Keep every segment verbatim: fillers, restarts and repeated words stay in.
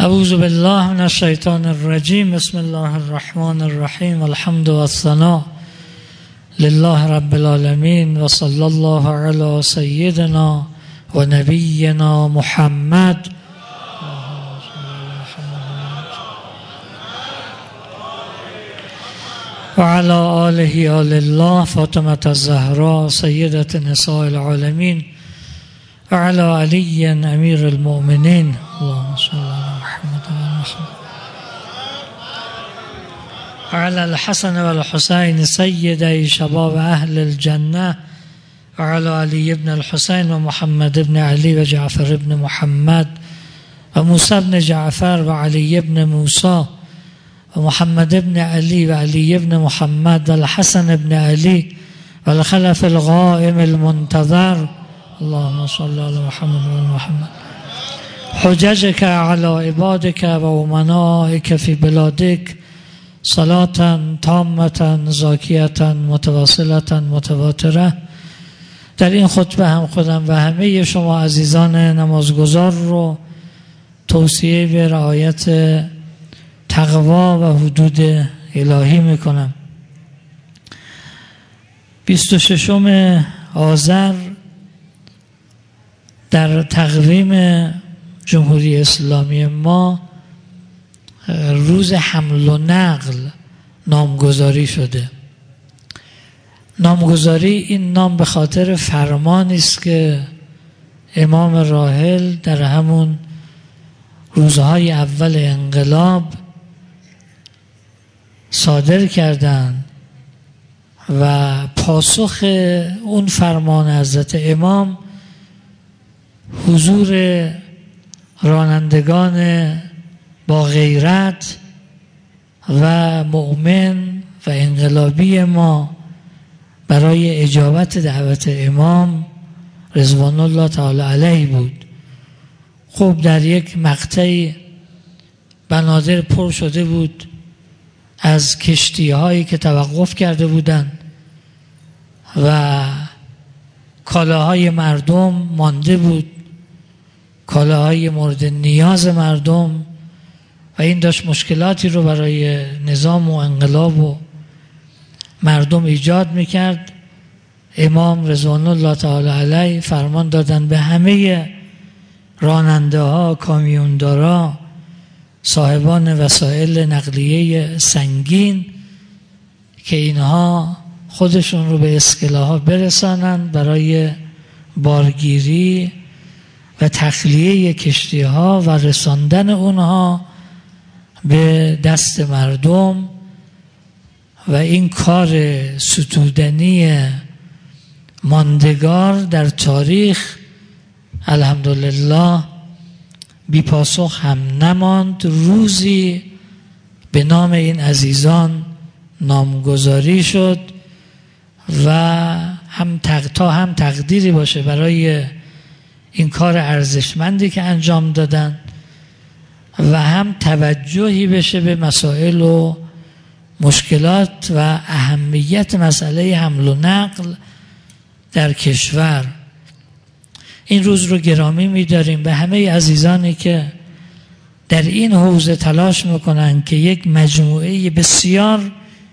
اعوذ بالله من الشیطان الرجیم. بسم الله الرحمن الرحیم. الحمد والثناء لله رب العالمین و صلی الله علی سیدنا و نبینا محمد و علی آله آل الله فاطمه الزهراء سیدة نساء العالمین و علی علی امیر المؤمنین. اللهم صل علی محمد و محمد و علی الحسن و الحسین سیدی شباب اهل الجنه و علی علی ابن الحسین و محمد ابن علی و جعفر ابن محمد و موسی ابن جعفر و علی ابن موسی و محمد ابن علی و علی ابن محمد و الحسن ابن علی و الخلف القائم المنتظر. اللهم صل علی محمد و محمد. حججك على عبادك و امنائك في بلادك صلاة تامة زاکیة متواصلة متواتره. در این خطبه هم خودم و همه شما عزیزان نمازگزار رو توصیه به رعایت تقوا و حدود الهی میکنم. بیست و ششم آذر در تقویم جمهوری اسلامی ما روز حمل و نقل نامگذاری شده. نامگذاری این نام به خاطر فرمانی است که امام راحل در همون روزهای اول انقلاب صادر کردند و پاسخ اون فرمان حضرت امام حضور رانندگان با غیرت و مؤمن و انقلابی ما برای اجابت دعوت امام رضوان الله تعالی علیه بود. خب در یک مقطعی بنادر پر شده بود از کشتی هایی که توقف کرده بودند و کالاهای مردم مانده بود، کالاهای مورد نیاز مردم، و این داشت مشکلاتی رو برای نظام و انقلاب و مردم ایجاد میکرد. امام رضوان الله تعالی علیه فرمان دادن به همه راننده ها، کامیوندارا، صاحبان وسایل نقلیه سنگین که اینها خودشون رو به اسکلاها برسانن برای بارگیری و تخلیه کشتی ها و رساندن اونها به دست مردم. و این کار ستودنی ماندگار در تاریخ الحمدلله بی پاسخ هم نماند. روزی به نام این عزیزان نامگذاری شد و هم تق... تا هم تقدیری باشه برای این کار ارزشمندی که انجام دادن و هم توجهی بشه به مسائل و مشکلات و اهمیت مسئله حمل و نقل در کشور. این روز رو گرامی می‌داریم. به همه عزیزانی که در این حوزه تلاش میکنن که یک مجموعه بسیار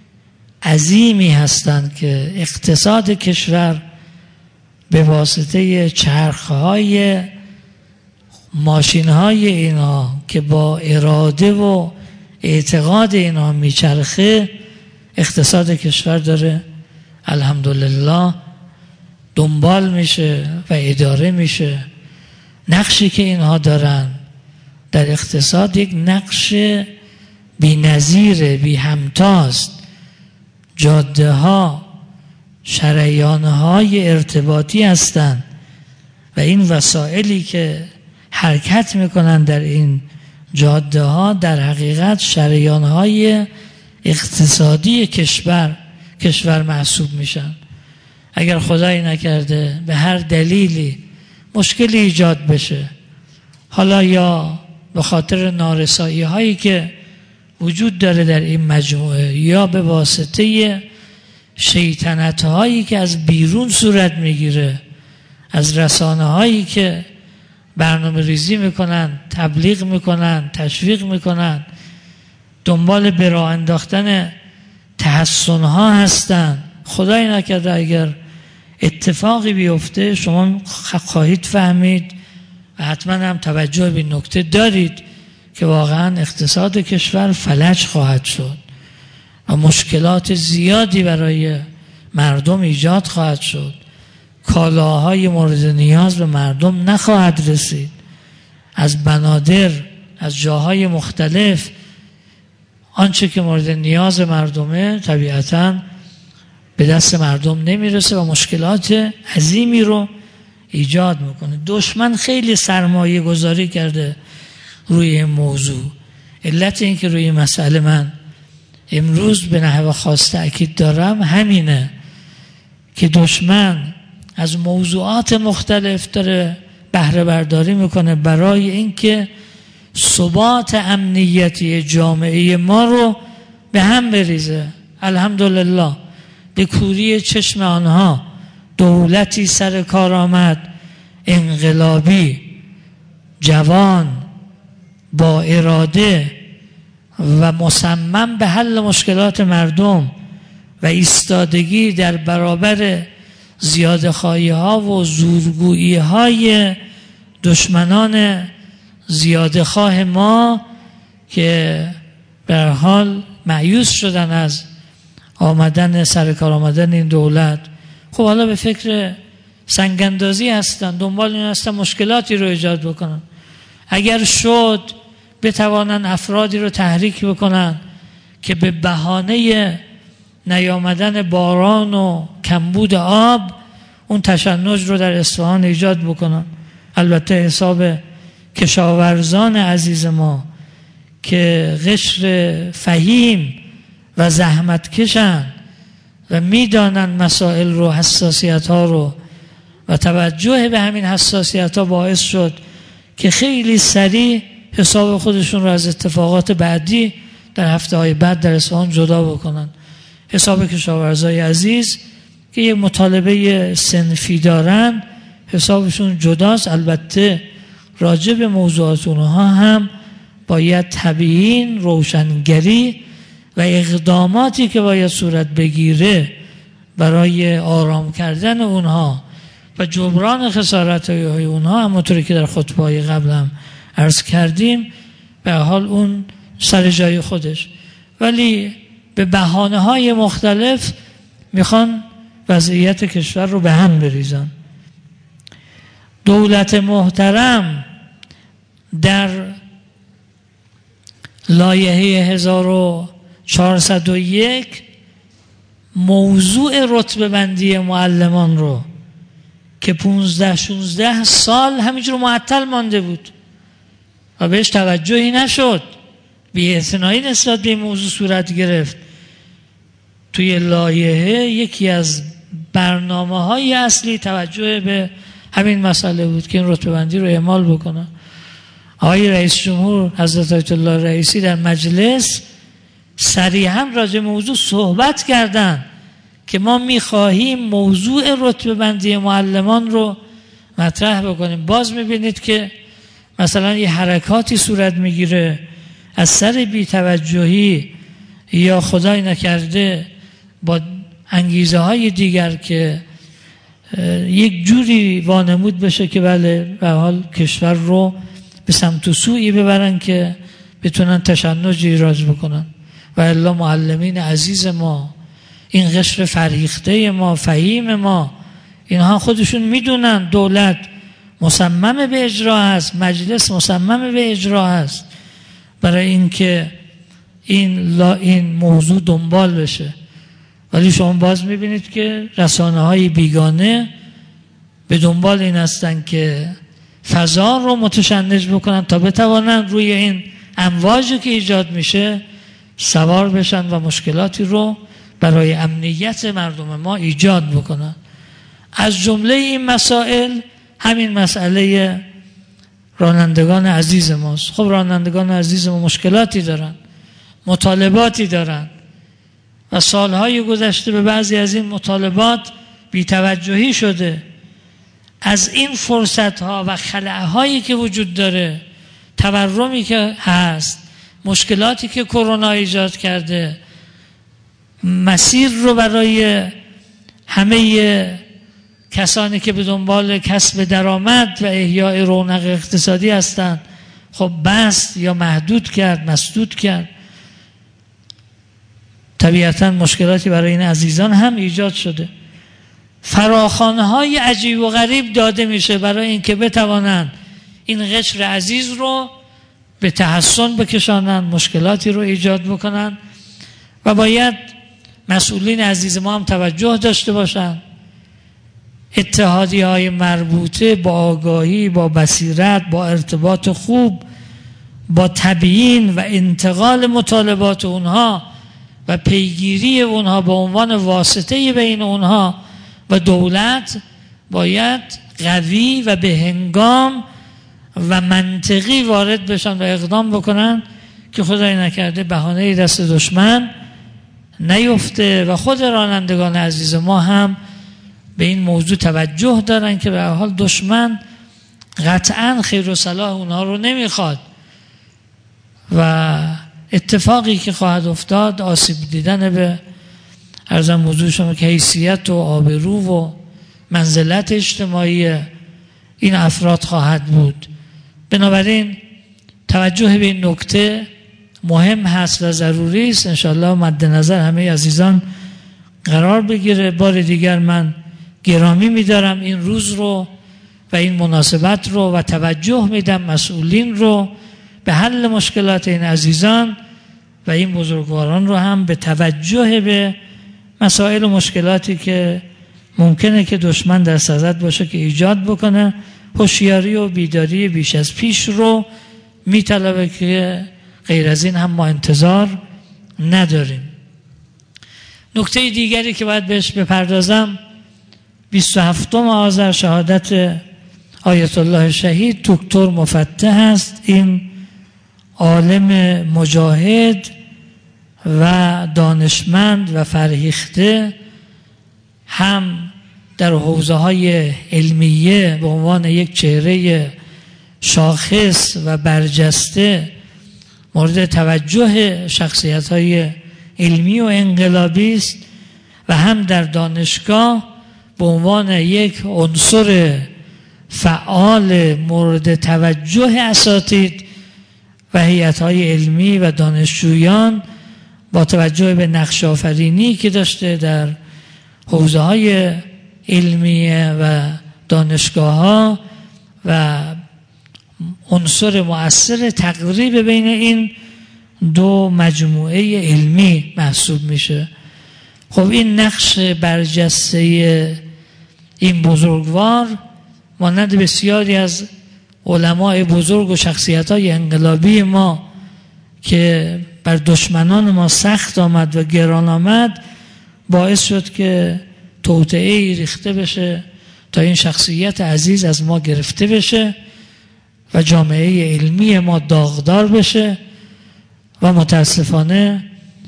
عظیمی هستند که اقتصاد کشور به واسطه چرخهای ماشینهای اینا که با اراده و اعتقاد اینا میچرخه اقتصاد کشور داره الحمدلله دنبال میشه و اداره میشه. نقشی که اینها دارن در اقتصاد یک نقش بی نظیر بی همتاست. جاده ها شریان های ارتباطی هستند و این وسایلی که حرکت میکنن در این جاده ها در حقیقت شریان های اقتصادی کشور کشور محسوب میشن. اگر خدایی نکرده به هر دلیلی مشکلی ایجاد بشه، حالا یا به خاطر نارسایی هایی که وجود داره در این مجموعه یا به واسطه شیطنت هایی که از بیرون صورت میگیره، از رسانه هایی که برنامه ریزی میکنن، تبلیغ میکنن، تشویق میکنن، دنبال به راه انداختن تحسن ها هستن. خدای نکرده اگر اتفاقی بیفته شما خواهید فهمید و حتما هم توجه به نکته دارید که واقعا اقتصاد کشور فلج خواهد شد و مشکلات زیادی برای مردم ایجاد خواهد شد. کالاهای مورد نیاز به مردم نخواهد رسید. از بنادر، از جاهای مختلف آنچه که مورد نیاز مردمه طبیعتاً به دست مردم نمیرسه و مشکلات عظیمی رو ایجاد میکنه. دشمن خیلی سرمایه گذاری کرده روی این موضوع. علت این که روی مسئله من امروز به نحو خاص تأکید دارم همینه که دشمن از موضوعات مختلف داره بهره برداری میکنه برای اینکه ثبات امنیتی جامعه ما رو به هم بریزه. الحمدلله به کوری چشم آنها دولتی سر کار آمد، انقلابی، جوان، با اراده و مصمم به حل مشکلات مردم و ایستادگی در برابر زیادخواهی ها و زورگویی های دشمنان زیادخواه ما که به هر حال مایوس شدن از آمدن سرکار آمدن این دولت. خب حالا به فکر سنگاندازی هستن، دنبال این هستن مشکلاتی رو ایجاد بکنن. اگر شد بتوانن افرادی رو تحریک بکنن که به بهانه نیامدن باران و کمبود آب اون تشنج رو در اصفهان ایجاد بکنن. البته حساب کشاورزان عزیز ما که قشر فهیم و زحمت کشن و میدانن مسائل رو، حساسیت ها رو، و توجه به همین حساسیت ها باعث شد که خیلی سریع حساب خودشون رو از اتفاقات بعدی در هفته های بعد در اصفهان جدا بکنن. حساب کشاورزای عزیز که یک مطالبه صنفی دارن حسابشون جداست. البته راجع به موضوعات اونها هم باید تبیین، روشنگری و اقداماتی که باید صورت بگیره برای آرام کردن اونها و جبران خسارت‌های اونها، همونطوری که در خطبه‌های قبل هم عرض کردیم، به حال اون سر جای خودش، ولی به بهانه‌های مختلف میخوان وضعیت کشور رو به هم بریزن. دولت محترم در لایحه هزار و چهارصد و یک موضوع رتبه بندی معلمان رو که پونزده شونزده سال همینجور معطل مانده بود و بهش توجهی نشد، بی‌اعتنایی نسبت به این موضوع صورت گرفت. توی لایحه یکی از برنامه‌های اصلی توجه به همین مسئله بود که این رتبه بندی رو اعمال بکنن. آقای رئیس جمهور حضرت آیت الله رئیسی در مجلس صریحاً راجع موضوع صحبت کردن که ما می‌خواهیم موضوع رتبه بندی معلمان رو مطرح بکنیم. باز می‌بینید که مثلا یه حرکاتی صورت میگیره از سر بی‌توجهی یا خدای نکرده با انگیزه های دیگر که یک جوری وانمود بشه که بله به حال کشور رو به سمت و سویی ببرن که بتونن تشنج ایجاد بکنن. و الا معلمین عزیز ما، این قشر فرهیخته ما، فهیم ما، اینها خودشون میدونن دولت مصمم به اجرا هست، مجلس مصمم به اجرا هست برای اینکه این این موضوع دنبال بشه. ولی شما باز میبینید که رسانه های بیگانه به دنبال این هستن که فضا رو متشنج بکنن تا بتوانن روی این امواجی که ایجاد میشه سوار بشن و مشکلاتی رو برای امنیت مردم ما ایجاد بکنن. از جمله این مسائل همین مسئله رانندگان عزیز ماست. خب رانندگان عزیز ما مشکلاتی دارن، مطالباتی دارن و سالهای گذشته به بعضی از این مطالبات بی‌توجهی شده. از این فرصت ها و خلأ هایی که وجود داره، تورمی که هست، مشکلاتی که کرونا ایجاد کرده، مسیر رو برای همه کسانی که به دنبال کسب درآمد و احیای رونق اقتصادی هستند خب بست یا محدود کرد، مسدود کرد. طبیعتاً مشکلاتی برای این عزیزان هم ایجاد شده. فراخوان‌های عجیب و غریب داده میشه برای اینکه بتوانند این قشر عزیز رو به تحسن بکشانند، مشکلاتی رو ایجاد بکنن و باید مسئولین عزیز ما هم توجه داشته باشند. اتحادیه‌های مربوطه با آگاهی، با بصیرت، با ارتباط خوب، با تبیین و انتقال مطالبات اونها و پیگیری اونها به عنوان واسطه بین اونها و دولت باید قوی و به هنگام و منطقی وارد بشن و اقدام بکنن که خدای نکرده بهانه دست دشمن نیفته و خود رانندگان عزیز ما هم به این موضوع توجه دارن که به هر حال دشمن قطعا خیر و صلاح اونها رو نمیخواد و اتفاقی که خواهد افتاد آسیب دیدن به عرضم موضوع شما که حیثیت و آبرو و منزلت اجتماعی این افراد خواهد بود. بنابراین توجه به این نکته مهم هست و ضروری است. انشاءالله مد نظر همه عزیزان قرار بگیره. بار دیگر من گرامی می‌دارم این روز رو و این مناسبت رو و توجه میدم مسئولین رو به حل مشکلات این عزیزان و این بزرگواران رو هم به توجه به مسائل و مشکلاتی که ممکنه که دشمن در صدد باشه که ایجاد بکنه، هوشیاری و بیداری بیش از پیش رو میطلبه که غیر از این هم ما انتظار نداریم. نکته دیگری که باید بهش بپردازم، بیست و هفتم آذر شهادت آیت الله شهید دکتر مفتح است. این عالم مجاهد و دانشمند و فرهیخته هم در حوزه های علمیه به عنوان یک چهره شاخص و برجسته مورد توجه شخصیت های علمی و انقلابی است و هم در دانشگاه به عنوان یک عنصر فعال مورد توجه اساتید و هیئت‌های علمی و دانشجویان با توجه به نقش آفرینی که داشته در حوزه‌های علمیه و دانشگاه‌ها و عنصر مؤثر تقریب بین این دو مجموعه علمی محسوب میشه. خب این نقش برجسته این بزرگوار مانند بسیاری از علماء بزرگ و شخصیت‌های انقلابی ما که بر دشمنان ما سخت آمد و گران آمد باعث شد که توطئه‌ای ریخته بشه تا این شخصیت عزیز از ما گرفته بشه و جامعه علمی ما داغدار بشه و متاسفانه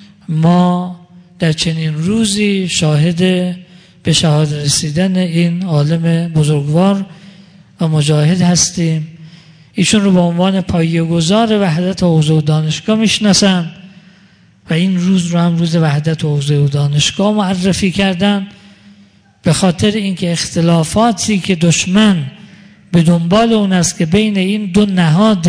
ما در چنین روزی شاهد به شهادت رسیدن این عالم بزرگوار و مجاهد هستیم. ایشون رو به عنوان پایه‌گذار وحدت حوزه و دانشگاه میشناسن و این روز رو هم روز وحدت حوزه و دانشگاه معرفی کردن به خاطر اینکه اختلافاتی که دشمن به دنبال اون است که بین این دو نهاد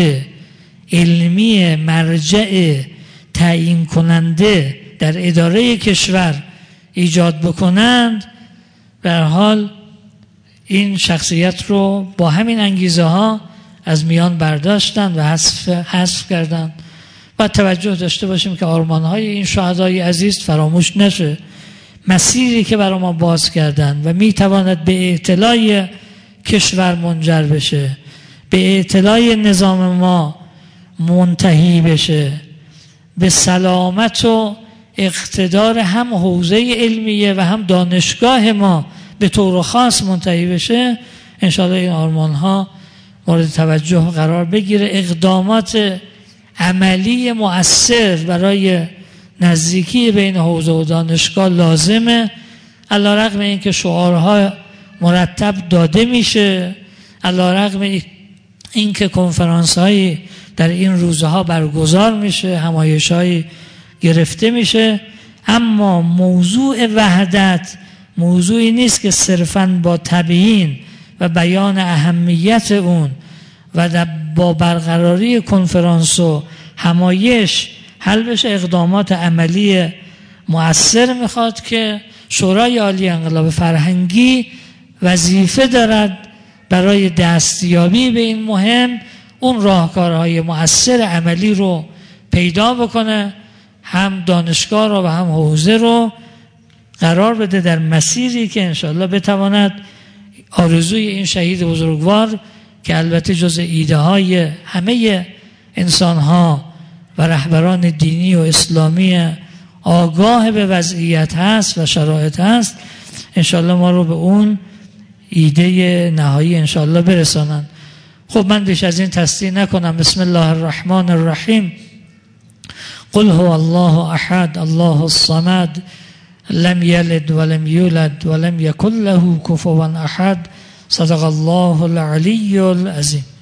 علمی مرجع تعیین کننده در اداره کشور ایجاد بکنند، به هر حال این شخصیت رو با همین انگیزه ها از میان برداشتن و حذف حذف کردن. باید توجه داشته باشیم که آرمان های این شهدای عزیز فراموش نشه. مسیری که برای ما باز کردن و میتواند به اعتلای کشور منجر بشه، به اعتلای نظام ما منتهی بشه، به سلامت و اقتدار هم حوزه علمیه و هم دانشگاه ما به طور خاص منتهی بشه، انشاءالله این آرمان ها مورد توجه قرار بگیره. اقدامات عملی مؤثر برای نزدیکی بین حوزه و دانشگاه لازمه، علیرغم اینکه شعارها مرتب داده میشه، علیرغم این که کنفرانس هایی در این روزها برگزار میشه، همایش هایی گرفته میشه، اما موضوع وحدت موضوعی نیست که صرفاً با تبیین و بیان اهمیت اون و با برقراری کنفرانس و همایش حل بشه اقدامات عملی مؤثر میخواد که شورای عالی انقلاب فرهنگی وظیفه دارد برای دستیابی به این مهم اون راهکارهای مؤثر عملی رو پیدا بکنه، هم دانشگاه رو و هم حوزه رو قرار بده در مسیری که انشاءالله بتواند آرزوی این شهید بزرگوار که البته جز ایده های همه انسان ها و رهبران دینی و اسلامی آگاه به وضعیت هست و شرایط هست، انشاءالله ما رو به اون ایده نهایی انشاءالله برسانن. خب من بیش از این تصدیق نکنم. بسم الله الرحمن الرحیم. قل هو الله احد الله الصمد لم یلد ولم یولد ولم یکن له کفوا احد. صدق الله العلی العظیم.